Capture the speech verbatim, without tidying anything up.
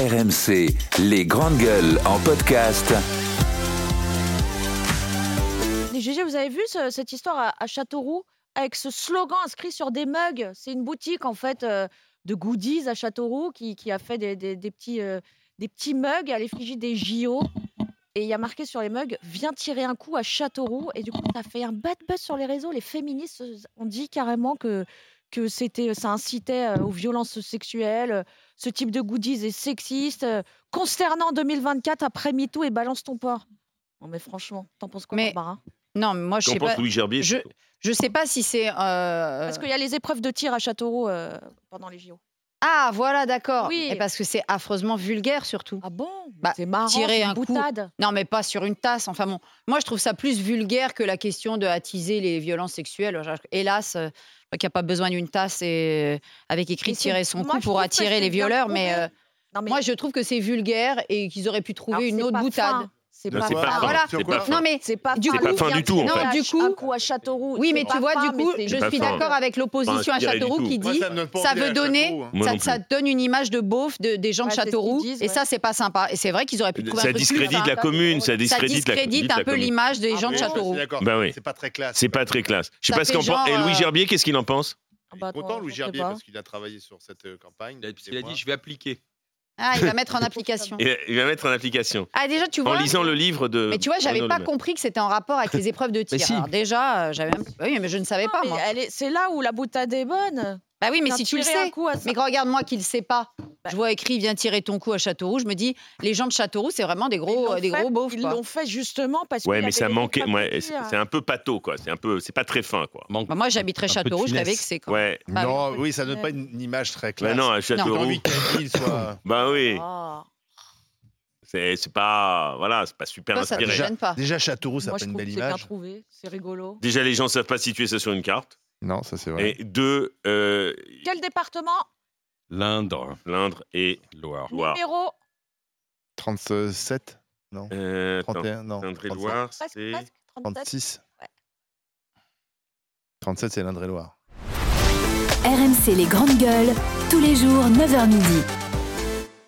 R M C, les grandes gueules en podcast. Les G G, vous avez vu ce- cette histoire à, à Châteauroux avec ce slogan inscrit sur des mugs? C'est une boutique en fait euh, de goodies à Châteauroux qui, qui a fait des, des- des petits, euh, des petits mugs à l'effigie des J O. Et il y a marqué sur les mugs: viens tirer un coup à Châteauroux. Et du coup, ça a fait un bad buzz sur les réseaux. Les féministes euh, ont dit carrément que, que c'était, ça incitait euh, aux violences sexuelles. euh, Ce type de goodies est sexiste, euh, consternant en deux mille vingt-quatre après MeToo et balance ton porc. Non mais franchement, t'en penses quoi, Mais- Barbara? Non, mais moi, je Qu'en sais pense pas. Louis Gerbier Je, surtout je sais pas si c'est. euh, Parce qu'il y a les épreuves de tir à Châteauroux euh, pendant les J O. Ah, voilà, d'accord. Oui. Et parce que c'est affreusement vulgaire, surtout. Ah bon? Bah, C'est marrant, tirer c'est une un coup. boutade. Non, mais pas sur une tasse. Enfin bon, moi, je trouve ça plus vulgaire que la question de attiser les violences sexuelles. Hélas, euh, je crois qu'il n'y a pas besoin d'une tasse et, avec écrit Mais c'est- tirer son moi, coup je pour trouve que attirer c'est les bien violeurs, mais, trouvé. euh, Non, mais moi, je trouve que c'est vulgaire et qu'ils auraient pu trouver alors, une c'est autre pas boutade. fin. C'est Non, pas c'est pas fin. fin. Voilà. C'est pas fin. Non, mais C'est pas Du fin. coup- C'est pas fin du tout, en Viens fait. Non, du tirer coup- un coup à Châteauroux. Oui, C'est mais pas tu vois, fin, du mais coup, c'est je une pas suis fin. d'accord avec l'opposition à inspiré du Châteauroux tout. qui Moi, dit ça me donne pas ça envie veut à donner, Châteauroux, hein. Moi ça, non ça plus. donne une image de beauf de- des gens Ouais, de c'est ce qu'ils Châteauroux, disent, et ouais. ça, c'est pas sympa. Et c'est vrai qu'ils auraient pu trouver Ça un truc plus discrédite fin. la commune, ça Ça discrédite la discrédite la un peu commune. l'image des Ah gens de bon? Je Châteauroux. suis d'accord. Bah oui. C'est pas très classe. C'est pas très classe. Je sais Ça pas ce fait qu'en pense. genre, Et Louis euh, Gerbier, qu'est-ce qu'il en pense? Ah bah, Content attends, Louis je sais Gerbier pas. parce qu'il a travaillé sur cette euh, campagne. Il a, Des il a points. dit je vais appliquer. Ah, il va mettre en application. Il il va mettre en application. Ah, déjà, tu En vois. lisant le livre de. Mais tu vois, j'avais Bruno pas Le Maire. compris que c'était en rapport avec les épreuves de tir. Mais si. Alors déjà, euh, j'avais même... Oui, mais je ne savais Non, pas, mais moi. elle est- C'est là où la boutade est bonne. Bah oui, mais Viens si tu le tirer un sais. coup à ça. Mais regarde-moi qui le sait pas. Bah. Je vois écrit viens tirer ton coup à Châteauroux. Je me dis les gens de Châteauroux, c'est vraiment des Ils gros, l'ont euh, des fait- gros beaufs. Ils quoi. l'ont fait justement parce que. Ouais, mais ça manquait. Ouais, c'est hein. c'est un peu pâteau, quoi. C'est un peu. C'est pas très fin, quoi. Manque. Bah, moi, j'habiterais Un peu de Châteauroux, je finesse. savais que c'est quand Ouais. Ah Non, oui, ça donne pas une image très Bah classe. non, à J'ai Châteauroux. envie qu'une ville soit. Bah oui. Ah. C'est c'est pas. Voilà, c'est pas super Toi, ça te inspiré. gêne pas. Déjà, Châteauroux, ça Moi, fait je une trouve belle que c'est bien image. trouvé. C'est rigolo. Déjà, les gens savent pas situer ça sur une carte. Non, ça c'est vrai. Et deux, euh, Quel département? L'Indre, l'Indre et Loire. Loire. Numéro. trente-sept Non. Euh, attends, trente et un Non. Indre-et-Loire, Presque, c'est. presque. trente-sept. trente-six Ouais. trente-sept, c'est l'Indre-et-Loire. R M C les grandes gueules, tous les jours neuf heures midi.